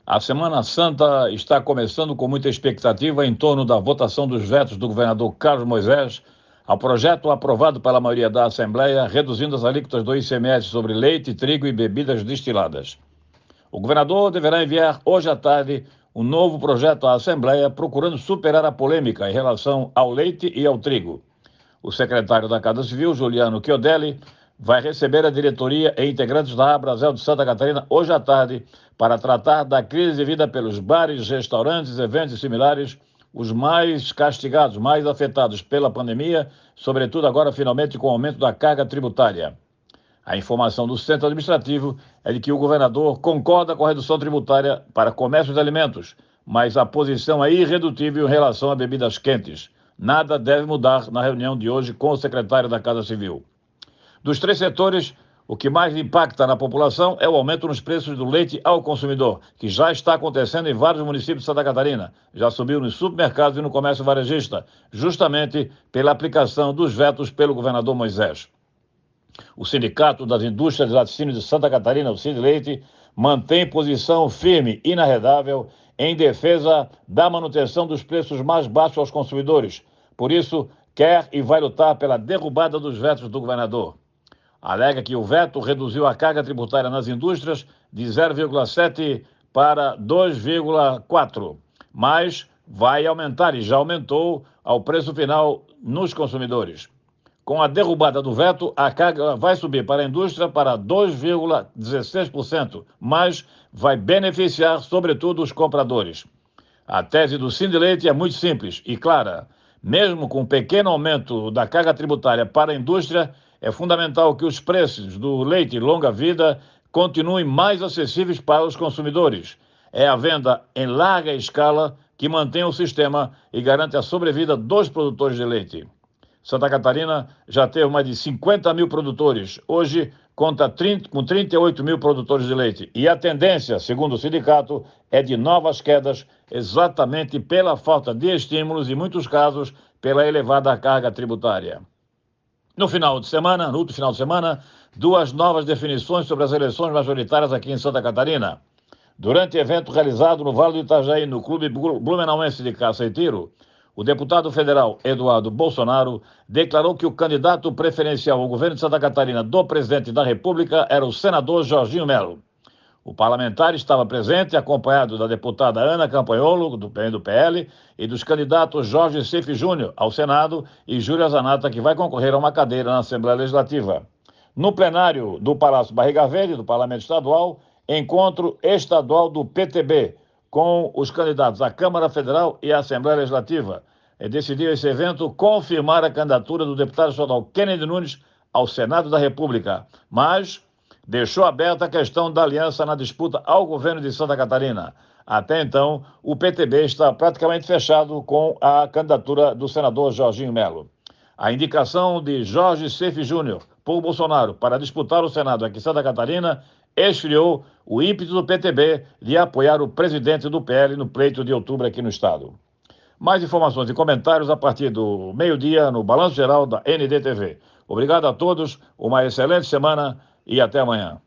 A Semana Santa está começando com muita expectativa em torno da votação dos vetos do governador Carlos Moisés ao projeto aprovado pela maioria da Assembleia, reduzindo as alíquotas do ICMS sobre leite, trigo e bebidas destiladas. O governador deverá enviar hoje à tarde um novo projeto à Assembleia, procurando superar a polêmica em relação ao leite e ao trigo. O secretário da Casa Civil, Juliano Chiodelli, vai receber a diretoria e integrantes da Abrazel de Santa Catarina hoje à tarde para tratar da crise vivida pelos bares, restaurantes, eventos e similares, os mais castigados, mais afetados pela pandemia, sobretudo agora finalmente com o aumento da carga tributária. A informação do Centro Administrativo é de que o governador concorda com a redução tributária para comércio de alimentos, mas a posição é irredutível em relação a bebidas quentes. Nada deve mudar na reunião de hoje com o secretário da Casa Civil. Dos três setores, o que mais impacta na população é o aumento nos preços do leite ao consumidor, que já está acontecendo em vários municípios de Santa Catarina. Já subiu nos supermercados e no comércio varejista, justamente pela aplicação dos vetos pelo governador Moisés. O Sindicato das Indústrias de Laticínio de Santa Catarina, o Sindleite, mantém posição firme e inarredável em defesa da manutenção dos preços mais baixos aos consumidores. Por isso, quer e vai lutar pela derrubada dos vetos do governador. Alega que o veto reduziu a carga tributária nas indústrias de 0,7 para 2,4, mas vai aumentar e já aumentou ao preço final nos consumidores. Com a derrubada do veto, a carga vai subir para a indústria para 2,16%, mas vai beneficiar sobretudo os compradores. A tese do Sindleite é muito simples e clara. Mesmo com um pequeno aumento da carga tributária para a indústria, é fundamental que os preços do leite longa-vida continuem mais acessíveis para os consumidores. É a venda em larga escala que mantém o sistema e garante a sobrevida dos produtores de leite. Santa Catarina já teve mais de 50 mil produtores. Hoje conta com 38 mil produtores de leite. E a tendência, segundo o sindicato, é de novas quedas, exatamente pela falta de estímulos e, em muitos casos, pela elevada carga tributária. No último final de semana, duas novas definições sobre as eleições majoritárias aqui em Santa Catarina. Durante evento realizado no Vale do Itajaí, no Clube Blumenauense de Caça e Tiro, o deputado federal Eduardo Bolsonaro declarou que o candidato preferencial ao governo de Santa Catarina do presidente da República era o senador Jorginho Melo. O parlamentar estava presente, acompanhado da deputada Ana Campanholo, do PL, e dos candidatos Jorge Cif Júnior ao Senado e Júlia Zanata, que vai concorrer a uma cadeira na Assembleia Legislativa. No plenário do Palácio Barriga Verde, do Parlamento Estadual, encontro estadual do PTB, com os candidatos à Câmara Federal e à Assembleia Legislativa. Decidiu esse evento confirmar a candidatura do deputado estadual Kennedy Nunes ao Senado da República, mas deixou aberta a questão da aliança na disputa ao governo de Santa Catarina. Até então, o PTB está praticamente fechado com a candidatura do senador Jorginho Melo. A indicação de Jorge Cif Júnior por Bolsonaro para disputar o Senado aqui em Santa Catarina esfriou o ímpeto do PTB de apoiar o presidente do PL no pleito de outubro aqui no estado. Mais informações e comentários a partir do meio-dia no Balanço Geral da NDTV. Obrigado a todos, uma excelente semana e até amanhã.